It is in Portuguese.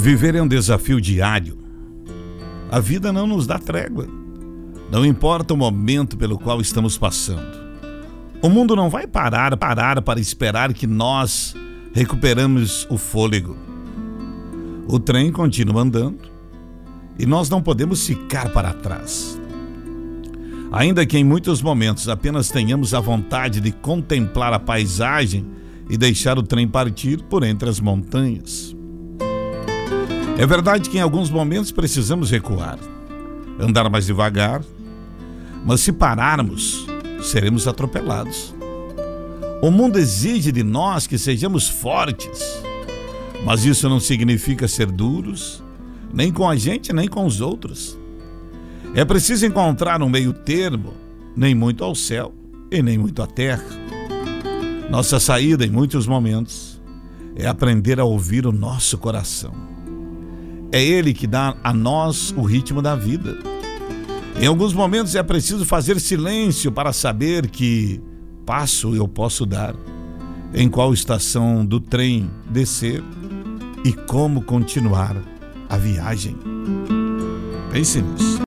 Viver é um desafio diário. A vida não nos dá trégua. Não importa o momento pelo qual estamos passando. O mundo não vai parar para esperar que nós recuperamos o fôlego. O trem continua andando e nós não podemos ficar para trás. Ainda que em muitos momentos apenas tenhamos a vontade de contemplar a paisagem e deixar o trem partir por entre as montanhas. É verdade que em alguns momentos precisamos recuar, andar mais devagar, mas se pararmos, seremos atropelados. O mundo exige de nós que sejamos fortes, mas isso não significa ser duros, nem com a gente, nem com os outros. É preciso encontrar um meio termo, nem muito ao céu e nem muito à terra. Nossa saída, em muitos momentos, é aprender a ouvir o nosso coração. É ele que dá a nós o ritmo da vida. Em alguns momentos é preciso fazer silêncio para saber que passo eu posso dar, em qual estação do trem descer e como continuar a viagem. Pense nisso.